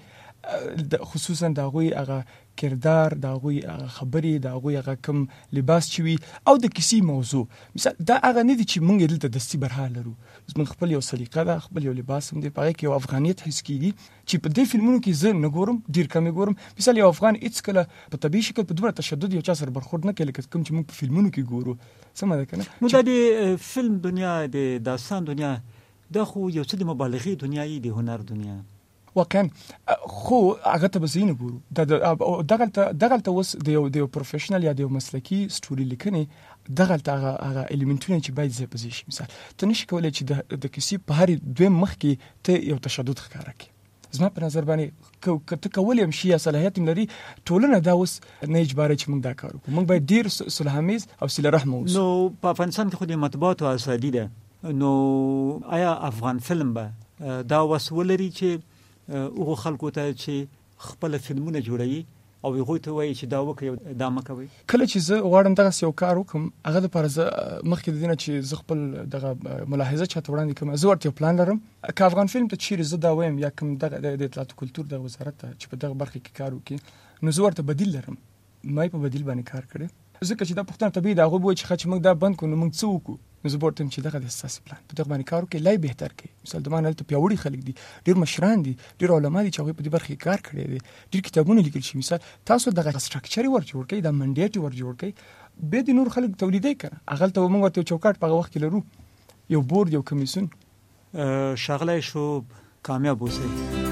خصوصا د هغوی هغه کردار، د هغوی هغه خبرې، د هغوی هغه کوم لباس چې وي او د کیسې موضوع. مثال دا هغه نه دي چې موږ دلته دستي برها لرو، موږ خپل یو سلیقه ده، خپل یو لباس هم دی، په هغې کې یو افغانیت حس کېږي چې په دې فلمونو کې زه نه ګورم، ډېر کم یې ګورم. مثال یو افغان هېڅکله په طبیعي شکل په دومره تشدد یو چا سره برخورد نه کوي لکه کوم چې موږ په فلمونو کې ګورو. سمه ده که نه؟ نو دا د فلم دنیا، د داستان دنیا، دا خو یو څه د مبالغې دنیا یي، د هنر دنیا واقعا. خو هغه ته به زه نه ګورو. دغلته اوس د یو پروفیشنل یا د یو مسلکي سټوري لیکنې دغلته هغه الیمنټونه چې باید ځای په ځای شي. مثال ته نشي کولی چې د کیسې په هر دویم مخ کې ته یو تشدد ښکاره کړې. زما په نظر باندې که ته کولی هم شي یا صلاحیت هم لري، ټولنه دا اوس نه اجباري چې موږ دا کار وکړو. موږ باید ډېر صلح‌آمیز او صله رحمه اوسو. نو په افغانستان کې خو د مطبوعاتو ازادي ده، نو آیا افغان فلم به دا وس ولري چې هغه خلکو ته چې خپل فلمونه جوړوي او هغوی ته وایي چې دا وکړئ دا مه کوئ؟ کله چې زه غواړم دغسې یو کار وکړم، هغه دپاره زه مخکې د دې نه چې زه خپل دغه ملاحظه چاته وړاندې کړم، زه ورته یو پلان لرم. که افغان فلم ته چیرې زه دا وایم یا کوم دغه د اطلاعات کلتور د وزارت ته چې په دغه برخه کې کار وکړي، نو زه ورته بدیل لرم. ما په بدیل باندې کار کړی، ځکه چې دا پوښتنه طبیعي ده. هغوی به وایي چې موږ دا بند کړو نو موږ څه وکړو؟ نو زه به ورته وایم چې دغه د اساسي پلان په دغه باندې کار وکړئ، لا یې بهتر کړئ. مثال د ما نه هلته پیاوړي خلک دي، ډېر مشران دي، ډېر علما دي چې هغوی په دې برخه کې کار کړی دی، ډېر کتابونه لیکل شوي. مثال تاسو دغه سټرکچر ور جوړ کړئ، دا منډیټ ور جوړ کړئ، بیا د نور خلک تولیدوي که نه. هغلته به موږ ورته یو چوکاټ په هغه وخت کې لرو، یو بورډ، یو کمیسیون. ښاغلی شو، کامیاب اوسئ.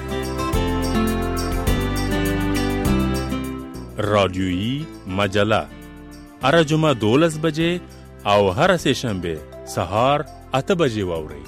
رادیویی مجله هر جمعه 12 بجې او هر سه شنبه سهار 8 بجې واورئ.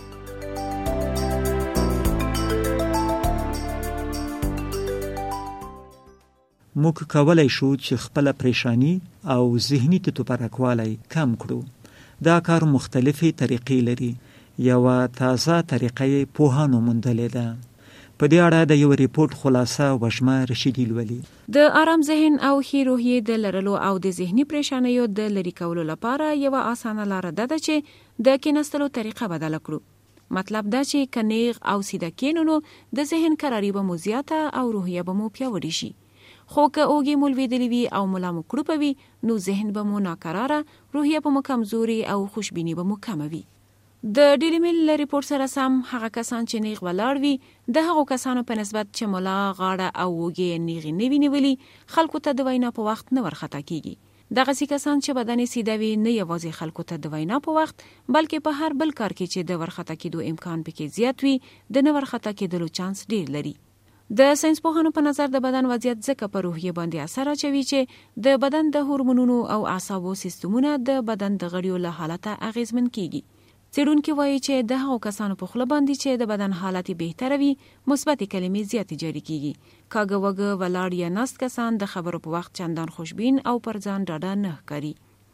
موږ کولای شو چې خپل پریشانی او ذهني تطبیقوالی کم کړو. دا کار مختلفې طریقې لري. یو تازه طریقه پوهانو موندلې ده. په دې اړه د یو ریپورت خلاصه وشمه رشیدی لولي. د آرام ذهن او ښې روحیې د لرلو او د ذهني پریشانیو د لرې کولو لپاره یو اسانه لاره ده چې د کیناستلو طریقه بدله کړو. مطلب دا چې کنيغ او سیده کینونو د ذهن قراری به مو زیاته او روحیه به مو پیاوړې شي. خو که اوږې مو لوېدلې وي او ملا مو کړوپه وي، نو ذهن به مو ناقراره، روحیه به مو کمزوري او خوشبیني به مو کمه وي. د ډیلی میل ریپورت سره سم هغه کسان چې نیغ ولاړ وي د هغو کسانو په نسبت چې ملا، غاړه او اوږې نیغې نه وي نیولي، خلکو ته د وینا په وخت نه ورخطا کیږي. دغسې کسان چې بدن یې سیده وي، نه یوازې خلکو ته د وینا په وخت بلکې په هر بل کار کې چې د ورخطا کېدو امکان پکې زیات وي، د نه ورخطا کېدلو چانس ډیر لري. د ساينس پوهانو په نظر د بدن وضعیت ځکه په روحیه باندې اثر اچوي چې د بدن د هورمونونو او اعصابو سیستمونه د بدن د غړیو له حالته اغیزمن کیږي. څېړونکي وایي چې د هغو کسانو په خوله باندې چې د بدن حالت بهتره وي، مثبتې کلمې زیاتې جاری کیږي. کاږه وږه، ولاړ یا ناست کسان د خبرو په وخت چندان خوشبین او پر ځان ډاډه نه ښکاري.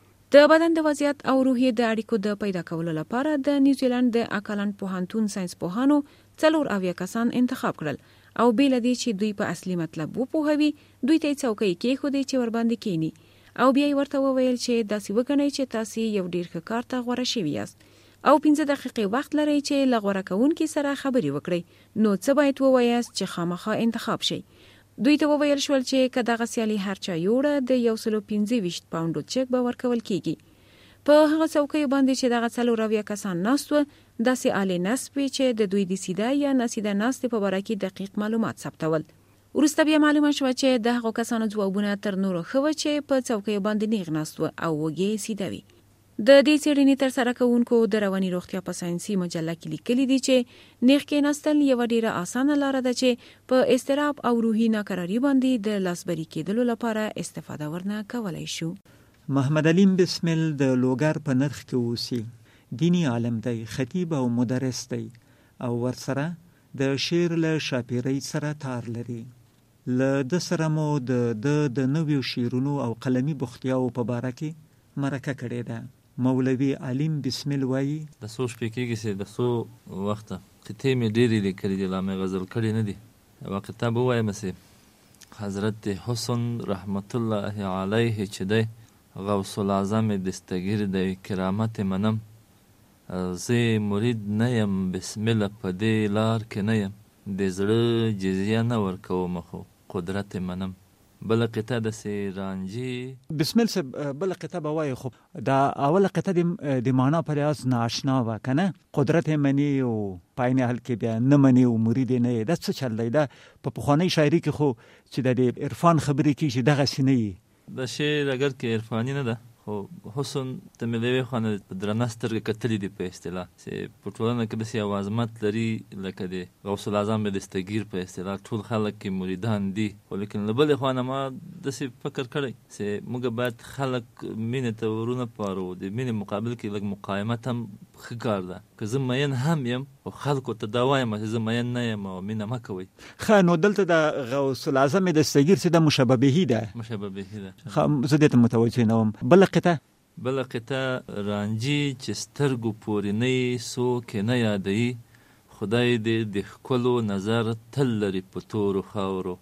د بدن د وضعیت او روحیې د اړیکو د پیدا کولو لپاره د نیوزیلند د اکلند پوهنتون ساينس پوهانو 4 کسان انتخاب کړل او بیل دي چې دوی په اصلي مطلب وپوهوي. دوی ته څوکۍ کېښودې چې ور باندې کېني او بیا یې ورته وویل چې داسې وګڼئ چې تاسې یو ډیر ښه کار ته غوره شوي یاست او 15 دقیقې وخت لرئ چې له غوره کوونکي سره خبرې وکړئ. نو څه باید ووایاست چې خامخا انتخاب شئ؟ دوی ته وویل شول چې که دغه سیالي هر چا یوړه د 125 پاونډو چک به ورکول کیږي. په هغه څوکۍ باندې چې دغه 4 کسان ناست و، داسې آلې نصب وي چې د دوی د سیده یا ناسیده ناستې په باره کې دقیق معلومات ثبتول. وروسته بیا معلومه شوه چې د هغو کسانو ځوابونه تر نورو ښه وه چې په څوکۍ باندې نیغ ناست و او وږې سیده وي. د دې څېړنې ترسره کوونکو د رواني روغتیا په ساينسي مجله کې لیکلي دي چې نیغ کېناستل یوه ډیره اسانه لاره ده چې په اضطراب او روحي ناقراري باندې د لاسبري کېدلو لپاره استفاده ورنه کولی شو. محمد علیم بسمل د لوګر په نرخ کې اوسي. دینی عالم دی، خطیب او مدرس دی او ورسره د شعر له شاپیرۍ سره تار لري. له د سره مو د نویو شعرونو او قلمي بوختیاو په باره کې مرکه کړې ده. مولوي علیم بسمل وایي د څو شپې کېږي چې د څو وخته قطعې مې ډېرې لیکلي دي، لا مې غزل کړي نه دي. یوه قطعه به ووایم چې حضرت حسن رحمت الله علیه چې دی غوث العظم دستګیر دی کرامت منم، زه مرید نه یم بسمله په دې لار کې نه یم، د زړه جزیه نه ورکوم خو قدرت منم. بله قطعه د رانجي بسمل صاحب بله قطعه به وایي، خو دا اوله قطعه د معنا په لحاظ نااشنا وه که نه؟ قدرت مني او په عین حال کې بیا نه مني او مرید یې نه یې، دا څه چل دی؟ دا په پخوانۍ شاعري کې خو چې د عرفان خبرې کېږي دغسې نه یي. د شعر اگر کې عرفاني نه ده، خو حسن ته مې د یوې خوا نه په درنه سترګه کتلي دي په اصطلاح چې په ټولنه کې داسې یو عظمت لري لکه د غوث العظم دستګیر په اصطلاح ټول خلک کې مریدان دي. خو لیکن له بلې خوا نه ما داسې فکر کړی چې موږ باید خلک مینې ته ورونه پارو، د مینې مقابل کې لږ مقاومت هم ښه کار ده. که زه مین هم یم خو خلکو ته دا وایم چې زه مین نه یم او مینه مه کوئ. ښه، نو دلته د غوث العظم دستګیر چې د مشبههي ده، مشبههي ده. زه دې ته متوجه نه وم. بله قطعه رانجي چې سترګو پورې نه یې څوک نه یادوي، خدای دې د ښکلو نظر تل لري په تورو خاورو،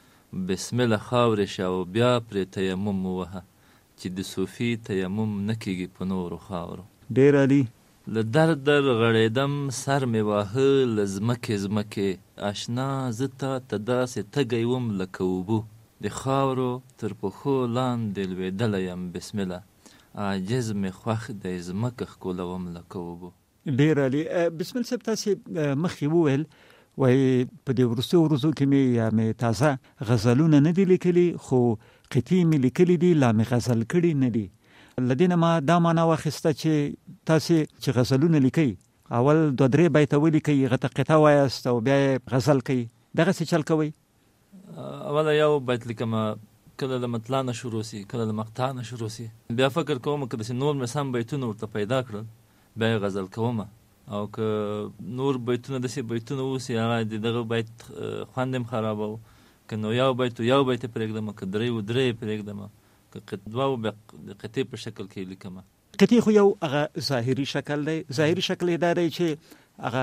بسمله خاورې شه او بیا پرې تیمم ووهه چې د صوفي تیمم نه کېږي په نورو خاورو. ډېر عالي. له در غړېدم سر مې واهه له ځمکې اشنا زه ته داسې تږی وم لکه اوبو، د خاورو تر پښو لاندې لوېدلی یم بسمله، عاجز مې خوښ دی ځمکه ښکلوم لکه اوبو. ډېر عالي. بسمل صاحب تاسې مخکې وویل وایي په دې وروستیو ورځو کې مې تازه غزلونه نه دي لیکلي، خو قطعې مې لیکلي دي، لا مې غزل کړي نه دي. له دې نه ما دا معنا واخیسته چې تاسې چې غزلونه لیکئ اول 2-3 بیته ولیکئ، هغه ته قطعه وایاست او بیا یې غزل کوئ، دغسې چل کوئ؟ اوله یو بیت لیکمه، کله له مطلع نه شروع سي، کله له مقطع نه شروع سي، بیا فکر کوم که داسې نور مې سم بیتونه ورته پیدا کړل بیا یې غزل کوم، او که نور بیتونه داسې بیتونه اوسي هغه د دغه بیت خوند هم خرابوو، که نو یو بیت یې پرېږدم، که 3 یې پرېږدم، که 2 بیا د قطعې په شکل کې لیکمه. قطعې خو یو هغه ظاهري شکل دی، ظاهري شکل یې دا دی چې هغه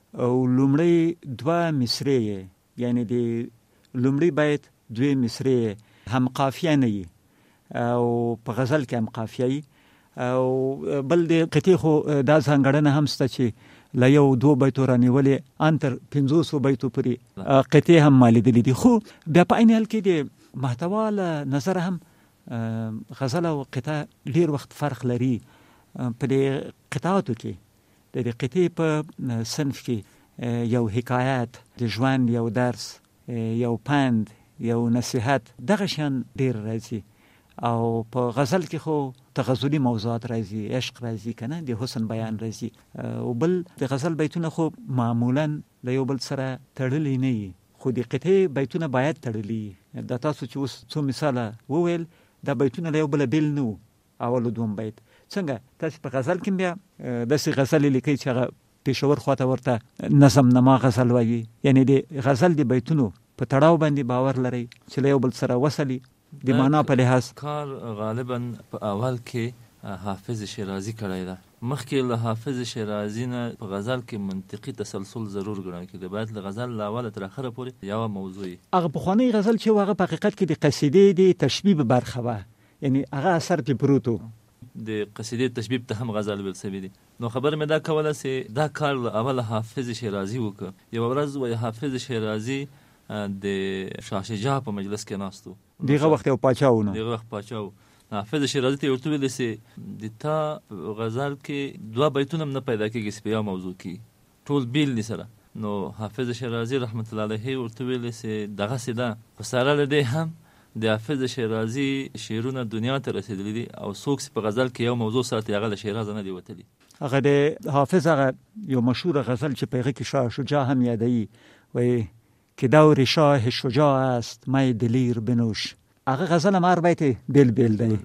لومړی 2 مصرې یې، یعنې د لومړي بیت 2 مصرې هم قافیه نه وي او په غزل کې هم قافیه وي، او بل د قطعې خو دا ځانګړنه هم شته چې له 1-2 بیتو رانیولې ان تر 500 بیتو پورې قطعې هم ما لیدلې دي. خو بیا په عین حال کې د محتوا له نظره هم غزل او قطعه ډېر وخت فرق لري. په دې قطعاتو کې د قطعې په صنف کې یو حکایت، د ژوند یو درس، یو پند، یو نصیحت، دغه شان ډېر راځي. او په غزل کې خو تغزلي موضوعات راځي، عشق راځي کنه، د حسن بیان راځي، او بل د غزل بیتونه خو معمولا له یو بل سره تړلي نه وي، خو د قطعې بیتونه باید تړلي. دا تاسو چې اوس څو مثاله وویل دا بیتونه له یو بله بیل نه وو، اول 2 بیت. څنګه تاسو په غزل کې بیا داسې غزل لیکئ چې هغه پېښور خواته ورته نظم نما غزل وایي، یعنی د غزل د بیتونو په تړاو باندې باور لرئ چې له یو بل سره وصلي د معنا په لحاظ؟ کار غالبا په اول کې حافظ شیرازي کړی ده، مخکې له حافظ شیرازي نه په غزل کې منطقي تسلسل ضرور ګڼل کېده، باید له غزل له اوله تر اخره پورې یوه موضوع وي. هغه پخوانی غزل چې هغه په حقیقت کې د قصیدې د تشبیب برخه وه، یعنی هغه اثر پې پروت و، د قصیدې تشبیب ته هم غزل ویل سوي دي. نو خبر مې دا کوله چې دا کار له اوله حافظ شیرازي وکړه. یوه ورځ وایي حافظ شیرازي د شاه شجاع په مجلس کې ناست و، دغه وخت یو پاچا و. دغه وخت پاچا و. حافظ شیرازي ته ورته ویل چې د تا غزل کې 2 بیتونه هم نه پیدا کېږي چې په یو موضوع کې ټول بیل دي سره. نو حافظ شیرازي رحمت الله علیه ورته ویل چې دغسې ده، خو سره له دې هم د حافظ شیرازي شعرونه دنیا ته رسېدلي دي، او څوک چې په غزل کې یو موضوع ساتي هغه له شیرازه نه دی وتلی. هغه د حافظ هغه یو مشهور غزل چې په هغه کې شاه شجاع هم یادوي، وایي که دور شاه شجاع است می دلیر بنوش، هغه غزل هم هر بیت بیل دی.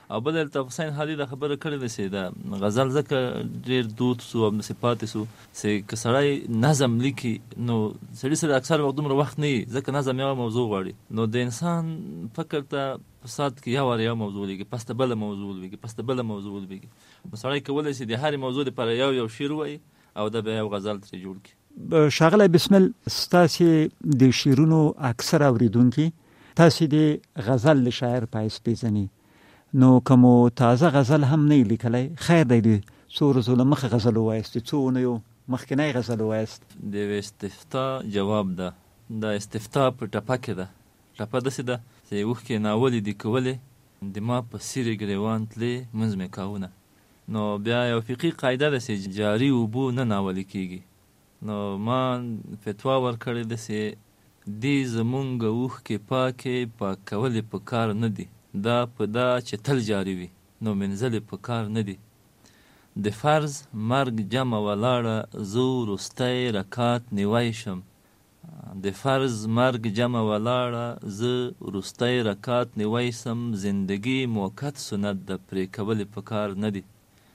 او بل الطاف حسین حالي د خبره کړې ده چې د غزل ځکه ډېر دود سو او صفات سو چې که سړی نظم لیکي نو سړي سره اکثر وخت دومره وخت نه ځکه نظم یو موضوع غواړي نو د انسان فکر ته په سات کې یو موضوع لیکي پس ته بل موضوع لیکي پس ته بل موضوع لیکي سړی کولی شي د هر موضوع لپاره یو شعر وایي او د بیا یو غزل ترې جوړ کړي. ښاغلی بسمل ستاسې د شعرونو اکثر اوریدونکي تاسې د غزل له شاعر په حیث پیژني نو که مو تازه غزل هم نه لیکلی خیر دی د څو ورځو له مخه غزل ووایستې څو اونیو مخکینی غزل ووایست د یوې استفتا جواب ده د استفتا په ټپه کې ده ټپه داسې ده چې اوښکې ناولې دي کولې د ما په سیرې ګریوان تلې منځ مې کاونه نو بیا یو فقهي قاعده ده چې جاري اوبو نه ناولې کېږي نو ما فتوا ورکړې ده چې دې زمونږ اوښکې پاکې پاکولې په کار نه دي دا په دا چې تل جاري وي نو منزلې په کار نه دي د فرض مرګ جمع ولاړه زه وروستی رکات نیوی شم د فرض مرګ جمع ولاړه زه وروستی رکات نیوی سم زندگی موقت سنت د پرې کولې په کار نه دي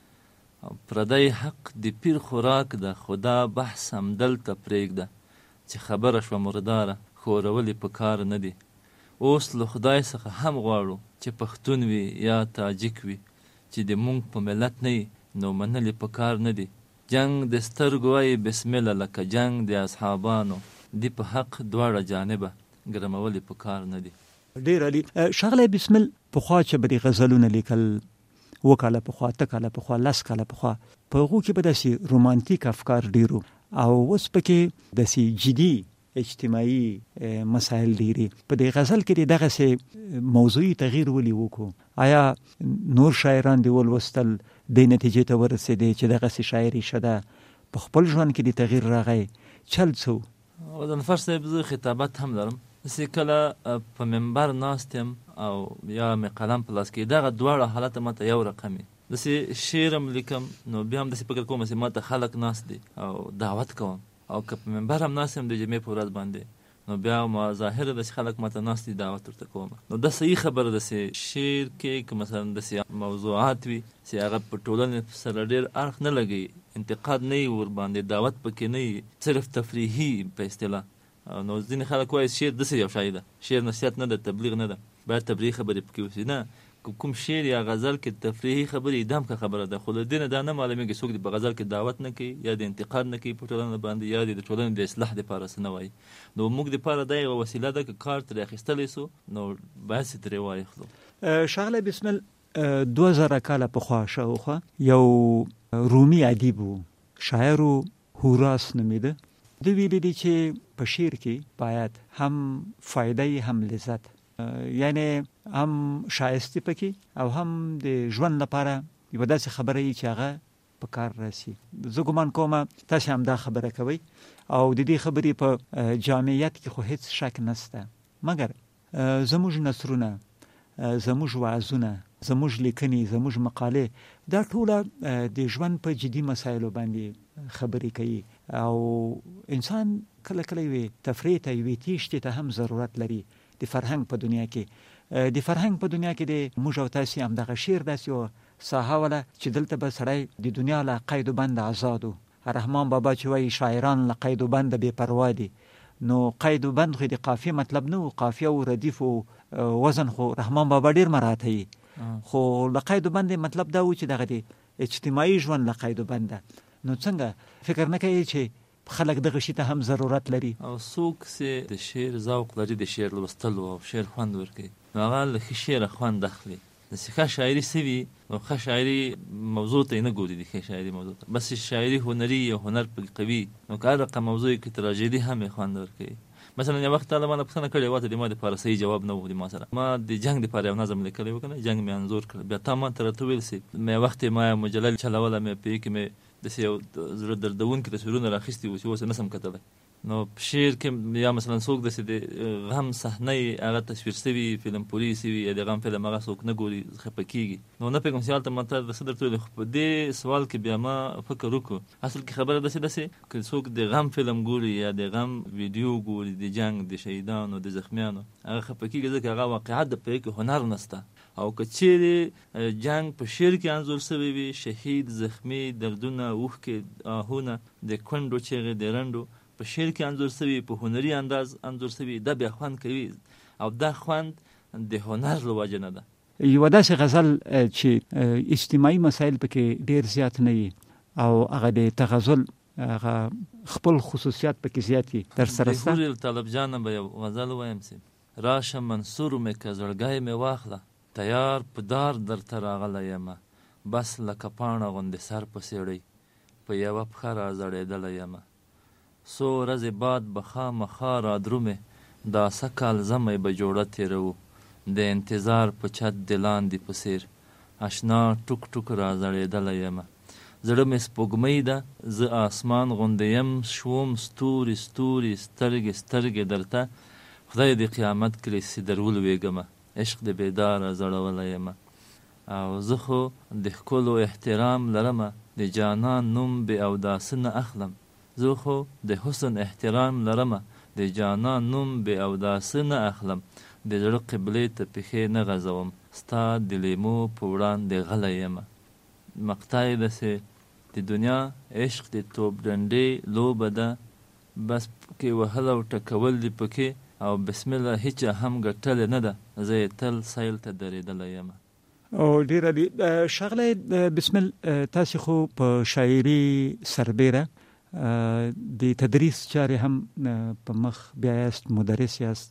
پردی حق د پیر خوراک ده خدا بحث هم دلته پرېږده چې خبره شوه مرداره ښورولې په کار نه دي اوس له خدای څخه هم غواړو چې پښتون وي یا تاجک وي چې د مونږ په ملت نه نو منلې په کار نه دي جنگ د سترګو وایي بسم الله لکه جنگ د اصحابانو دی په حق دواړه جانبه ګرمولې په کار نه دي. ډېر عالي. ښاغلی بسمل پخوا چې به د غزلونه لیکل 2 کاله پخوا 3 کاله پخوا 10 کاله پخوا په هغو کې به داسې رومانتیک افکار ډېرو او اوس پکې داسې جدي اجتماعي مسایل ډېري په دې غزل کې دغسې موضوعي تغییر ولې وکړو آیا نور شاعران دې ولوستل دې نتیجې ته ورسېدې چې دغسې شاعري ښه ده په خپل ژوند کې د تغییر راغی چل څه و د نفر صاحب زه خطابت هم لرم چې کله په منبر ناست یم او یا مې قلم په لاس کې دغه دواړه حالت ماته یو رقم وي داسې شعر هم لیکم نو بیا هم داسې فکر کوم چې ماته خلک ناست دي او دعوت کوم او که په منبر هم ناست یم د جمعې په ورځ باندې نو بیا ما ظاهره ده چې خلک ماته ناست دي دعوت ورته کوم نو دا صحیح خبره ده چې شعر کې که مثلا داسې موضوعات وي چې هغه په ټولنې سره ډېر اړخ نه لګوي انتقاد نه وي ورباندې دعوت پکې نه وي صرف تفریحي په اصطلاح نو ځینې خلک وایي شعر داسې یو شی ده شعر نصیحت نه ده تبلیغ نه ده باید تبلیغي خبرې پکې وشي نه کوم شعر یا غزل کې تفریحي خبرې دام که خبره ده خو له دې نه دا نه معلومېږي څوک په غزل کې دعوت نه کوي یا د انتقاد نه کوي په ټولنه باندې یا د ټولنې د اصلاح دپاره څه نه وایي نو موږ دپاره دا یوه وسیله ده که کار ترې اخیستلی سو نو باید چې ترې واخلو. ښاغلی بسمل 2000 کاله پخوا شاوخوا یو رومي ادیب و شاعر هوراس نومیده د ویلي دي چې په شعر کې باید هم فایده هم لذت یعنی هم شایسته پکې او هم د ژوند لپاره یو داسې خبره یې چې هغه په کار راسي. زه ګمان کوم تاسو هم دا خبره کوي او د دې خبرې په جامعیت کې خو هیڅ شک نشته مګر زموږ نثرونه زموږ وعظونه زموږ لیکنې زموږ مقالې دا ټوله د ژوند په جدي مسایلو باندې خبرې کوي او انسان کله کله وي تفریح ته وي تیښتې ته هم ضرورت لري د فرهنګ په دنیا کې د فرهنګ په دنیا کې د موږ او تاسو هم دغه شعر داسې یو ساحه وله چې دلته به سړی د دنیا له قید و بند آزاد و رحمان بابا چې وایي شاعران له قید و بند بې پروا دي نو قید و بند خو د قافیه مطلب نه و قافیه و ردیف و وزن خو رحمان بابا ډېر مراته خو له قید و بند مطلب دا و چې دغه د اجتماعي ژوند له قید و بنده نو څنګه فکر نه کوي چې خلک دغه شي ته هم ضرورت لري او څوک چې د شعر ذوق لري د شعر لوستلو او شعر خوند ورکوي نو هغه له ښه شعره خوند اخلي داسې ښه شاعري څه وي نو ښه شاعري موضوع ته یې نه ګوري د ښه شاعري موضوع ته بس شاعري هنري یا هنر پکې قوي نو که هر رقم موضوع کې تراژیدي هم یې خوند ورکوي مثلا یو وخت تعالی مانه پوښتنه کړې وه ته د ما دپاره صحیح جواب نه و د ما سره ما د جنګ دپاره یو نظم لیکلی و که نه جنګ مې انځور کړ بیا تا ما ته راته وویل سي مې وخت ما یو مجله چلوله مې په هغې کې مې داسې یو زړه دردونکي تصویرونه راخیستي وو چې اوس یې نسم کتلی نو په شعر کې یا مثلا څوک داسې د غم صحنه هغه تصویر سوي فلم پوري سوي یا د غم فلم هغه څوک نه ګوري خفه کېږي نو نه پوهېږم چې هلته ما ته څه درته ویلي خو په دې سوال کې بیا ما فکر وکړو اصل کې خبره داسې که څوک د غم فلم ګوري یا د غم ویډیو ګوري د جنګ د شهیدانو د زخمیانو هغه خفه کېږي ځکه هغه واقعیت د په کې هنر نشته او که چیرې جنگ په شعر کې انځور شوی وي، شهید، زخمی، دردونه، اوښکې، آهونه، د کونډو چیغې، د رنډو په شعر کې انځور شوي، په هنري انداز انځور شوي، دا بیا خوند کوي او دا خوند د هنر له وجې نه ده. یوه داسې غزل چې اجتماعي مسایل پکې ډېر زیات نه وي او هغه د تغزل هغه خپل خصوصیات پکې زیات وي، در سره سته؟ د حور طالب جانه به یو غزل وایم چې راشه منصور مې که زړګی مې واخله، تیار په دار درته راغلی یمه، بس لکه پاڼه غوندې سر په سیړۍ په یوه پښه را زړېدلی یمه، څو ورځې بعد به خامخا را درومې، دا سږ زمی به جوړه تېروو، د انتظار په چت د لاندې په څېر اشنا ټوک ټوک را زړېدلی یمه، زړه مې سپوږمۍ ده، زه آسمان غوندې یم، شوم ستوري ستوري، سترګې سترګې درته، خدای دې قیامت کړي چې در ولوېږمه، عشق دې بیداره زړولی یمه، او زه خو د ښکلو احترام لرمه، د جانان نوم بې اوداسه نه اخلم، زه خو د حسن احترام لرمه، د جانان نوم بې اوداسه نه اخلم، د زړه قبلې ته پښې نه غځوم، ستا د لیمو په وړاندې غلی یمه. مقطع یې داسې د دنیا عشق د توپ ډنډې لوبه ده، بس پکې وهل او ټکول دي پکې، او بسم الله هیچا هم ګټلې نه ده، زه یې تل سیل ته درېدلی یمه. او ډېره دي ښاغلی بسمل، تاسې خو په شاعري سربیره د تدریس چارې هم په مخ بیا یاست، مدرس یاست،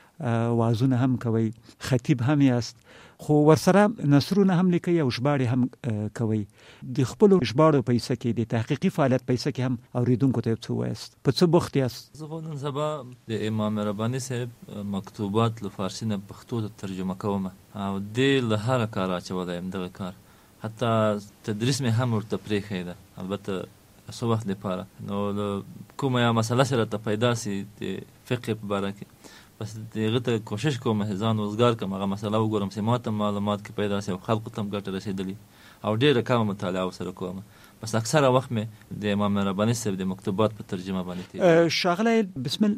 وعظونه هم کوي، خطیب هم یاست، خو ورسره نثرونه هم لیکي او ژباړې هم کوي. د خپلو ژباړو په حصه کې د تحقیقي فعالیت په حصه کې هم اوریدونکو ته څه وایست؟ په څه بوخت یاست؟ زه خو نن سبا د امام رباني صاحب مکتوبات له فارسي نه پښتو ته ترجمه کوم او دې له هره کار اچولی یم دغه کار، حتی تدریس مې هم ورته پرېښی ده، البته څه وخت دپاره، نو کومه یا مسله چې راته پیدا سي د فقه په باره کې، بس هغه ته کوشش کوم ځان وزګار کړم، هغه مسله وګورم چې ما ته معلومات کې پیدا سي او خلکو ته هم ګټه رسېدلي، او ډېره کمه مطالعه ورسره کوم، بس اکثره وخت مې د امام رباني صاحب د مکتوبات په ترجمه باندې تېر. ښاغلی بسمل،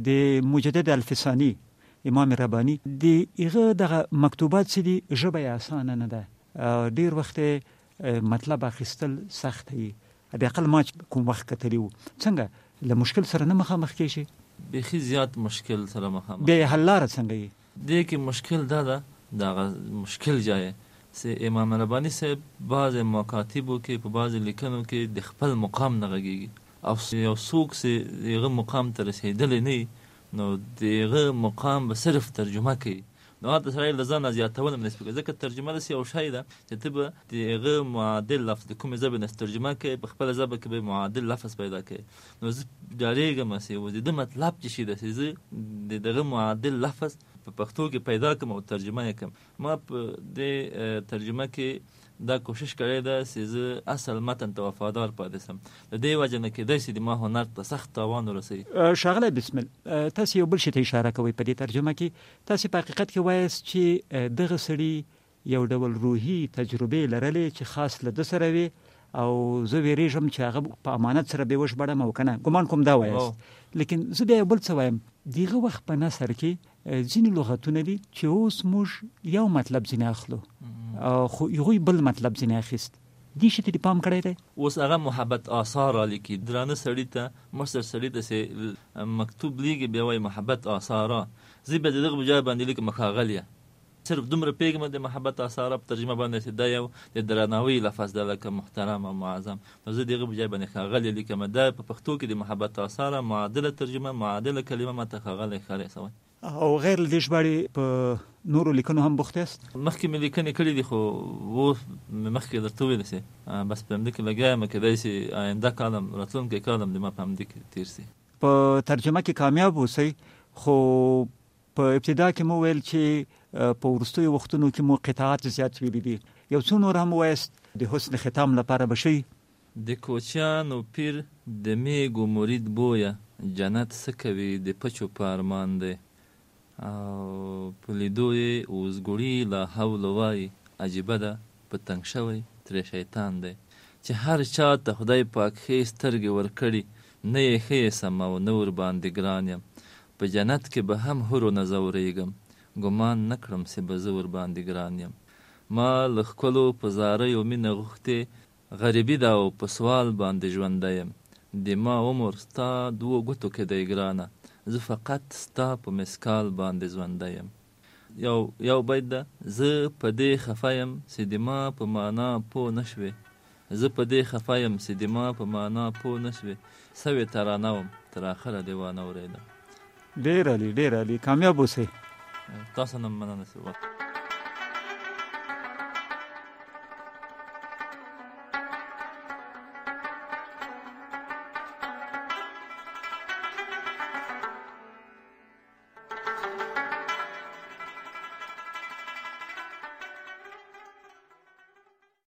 د مجدد الفساني امام رباني د هغه دغه مکتوبات چې دي ژبه یې اسانه نه ده، ډېر وخت مطلب اخیستل سخت وي، حداقل ما کوم وخت کتلی و، څنګه له مشکل سره نه مخامخ کېږي؟ بیخي زیات مشکل سره مخامخ. بیا یې حل لاره څنګه یې؟ دې کې مشکل دا ده، دغه مشکل جای چې امام رباني صاحب بعضې مکاتبو کې په بعضې لیکنو کې د خپل مقام نه غږېږي، او یو څوک چې هغه مقام ته رسېدلی نه وي، نو د هغه مقام به صرف ترجمه کوي، نو هلته سړی له ځانه زیاتول هم نسي کوي، ځکه ترجمه داسې یو شی ده چې ته به د هغه معادل لفظ د کومې ژبې نه ترجمه کوي، په خپله ژبه کې به معادل لفظ پیدا کوي، نو زه ډارېږم چې د ده مطلب چې شي ده چې زه د دغه معادل لفظ په پښتو کې پیدا کړم او ترجمه یې کړم. ما په دې ترجمه کې دا کوشش کړی ده چې زه اصل متن ته وفادار پاتې سم، د دې وجه نه کېدای شي د ما هنر ته سخت تاوان ورسوي. ښاغلی بسمل، تاسې یو بل شي ته اشاره کوئ په دې ترجمه کې، تاسې په حقیقت کې وایاست چې دغه سړي یو ډول روحي تجربې لرلې چې خاص له ده سره وي، او زه ویریږم چې هغه په امانت سره به وژباړم او که نه، ګمان کوم دا وایاست. لیکن زه بیا یو بل څه وایم، دغه وخت په نثر کې ځینې لغتونه دي چې اوس موږ یو مطلب ځینې اخلو، خو هغوی بل مطلب ځینې اخیست، دې شي ته دې پام کړی دی؟ اوس هغه محبت آثار رالیکي، درانه سړي ته مشر سړي ته چې مکتوب لیږي بیا وایي محبت آثاره، زه بیا د دغه په جای باندې لیکم ښاغلیه، صرف دومره پیږم د محبت آثاره په ترجمه باندې چې دا یو د درناوي لفظ ده لکه محترم او معظم، نو زه دغه په جای باندې ښاغلی لیکم، دا په پښتو کې د محبت آثاره معادله ترجمه، معادله کلمه ماته ښاغلی ښکاري سوی. او غیر له دې ژباړې په نورو لیکنو هم بوخت یاست؟ مخکې مې لیکنې کړي دي، خو مخکې درته وویل سي بس په همدې کې لګیا یم، کېدای شي آینده کالم راتلونکی کالم د ما په همدې کې تېر سي. په ترجمه کې کامیاب اوسئ، خو په ابتدا کې مو ویل چې په وروستیو وختونو کې مو قطعات زیات ویلي دي، یو څو نور هم وایست د حسن ختام لپاره به شي؟ د کوچیانو پیر د میږو مرید بویه، جنت څه کوي د پچو په ارمان دی، او په لیدو یې اوزګړي لا حول وایي، عجیبه ده په تنګ شوی ترې شیطان دی، چې هر چا ته خدای پاک ښې سترګې ورکړي، نه یې ښه سم او نه ورباندې ګران یم، په جنت کې به هم هرو نه ځورېږم، ګمان نه کړم چې به زه ورباندې ګران یم. ما له ښکلو په زاریو مینه غوښتې، غریبي ده او په سوال باندې ژوندی یم. د ما عمر ستا 2 ګوتو کې دی ګرانه، زه فقط ستا په مسکال باندې ژوندی یم. یو بیت ده: زه په دې خفه یم چې د ما په معنا پوه نه شوې، زه په دې خفه یم چې د ما په معنا پوه نه شوې، سوې ترانه وم تر آخره دې وانه اورېدم. ډېر عالي، ډېر عالي، کامیاب اوسئ. تاسو نه مننه.